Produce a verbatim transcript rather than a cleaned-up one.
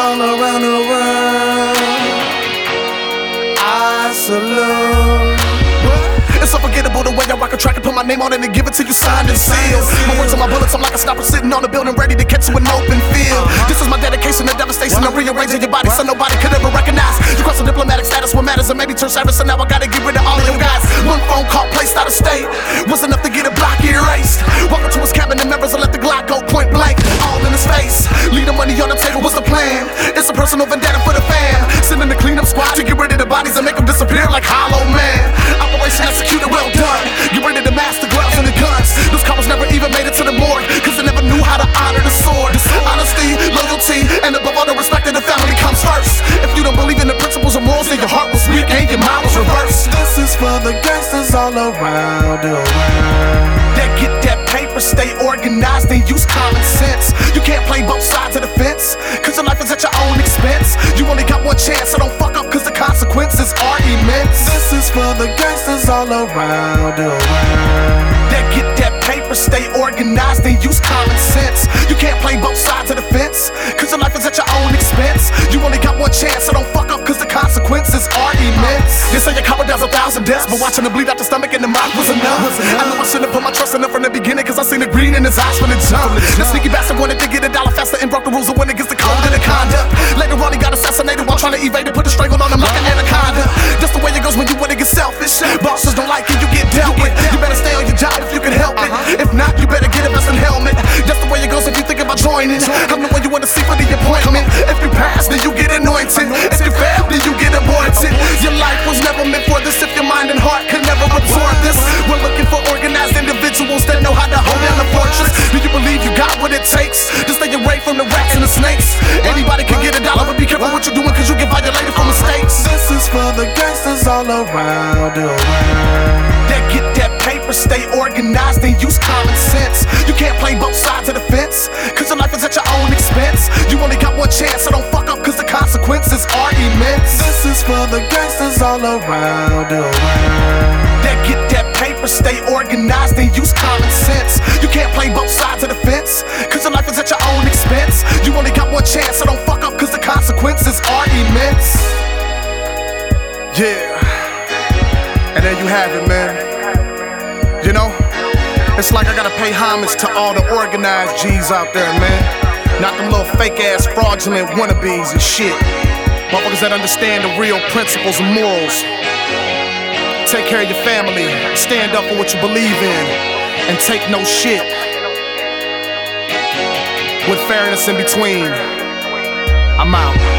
all around the world, I salute. It's unforgettable the way I rock a track and put my name on it and give it to you signed and sealed. My words on my bullets, I'm like a sniper sitting on a building ready to catch you in an open field. This is my dedication to devastation. I'm rearranging your body so nobody could ever recognize. You cross the diplomatic status, what matters, and maybe turn service, so now I gotta get rid of all of you guys. One phone call placed out of state was enough to get a block erased. Walk into his cabin and members and let the Glock go point blank, all in his face. Leave the money on the table, what's the plan? It's a personal vendetta for the fam. Sending the cleanup squad to get rid of the bodies and make them disappear like Hollow Man. Operation executed, well done. Get rid of the mask, the gloves, and the guns. Those coppers never even made it to the morgue, cause they never knew how to honor the sword. Honesty, loyalty, and above all the respect of the family comes first. If you don't believe in the principles of morals, then your heart was weak and your mind was reversed. This is for the gangsters all around the world that get that paper, stay organized, and use common sense. You can't play both sides of the fence, cause your life is at your own expense. You only got one chance, so don't fuck up, cause the consequences are immense. This is for the gangsters all around the world that get that paper, stay organized, and use common sense. You can't play both sides of the fence, cause your life is at your own expense. You only got one chance, so don't fuck up, cause the consequences are immense. They say your cover does a thousand deaths, but watching them bleed out the stomach and the mouth was enough. I know I shouldn't have put my trust in him from the beginning, cause I seen the green in his eyes from the jump. The sneaky bastard wanted to get a dollar faster and broke the rules of when against the code and the conduct. Later on he got assassinated while trying to evade it, put a strangle on him like an anaconda. That's the way it goes when you wanna get selfish. Bosses don't like it, you get dealt with. You better stay on your job if you can help it. If not, you better get a vest and helmet. That's the way it goes if you think about joining. I'm the one you wanna see for the appointment. If you pass, then you get anointed. If you fail, then you get aborted. Your life was never meant for this if your mind and heart could never absorb this. We're looking for organized individuals that know how to hold down the fortress. Do you believe you got what it takes to stay away from the rats and the snakes? Anybody can get a dollar, but be careful what you're doing, cause you get violated for mistakes. This is for the gangsters all around the world that get that paper, stay organized, and use common sense. You can't play both sides of the fence, cause your life is at your own expense. You only got one chance, so don't fuck up, cause the consequences are immense. This is for the gangsters all around the world that get that paper, stay organized, and use common sense. You can't play both sides of the fence, cause your life is at your own expense. You only got one chance, so don't fuck up, cause the consequences are immense. Yeah, and there you have it, man. You know, it's like I gotta pay homage to all the organized G's out there, man. Not them little fake ass fraudulent wannabes and shit. Motherfuckers that understand the real principles and morals. Take care of your family, stand up for what you believe in, and take no shit. With fairness in between. I'm out.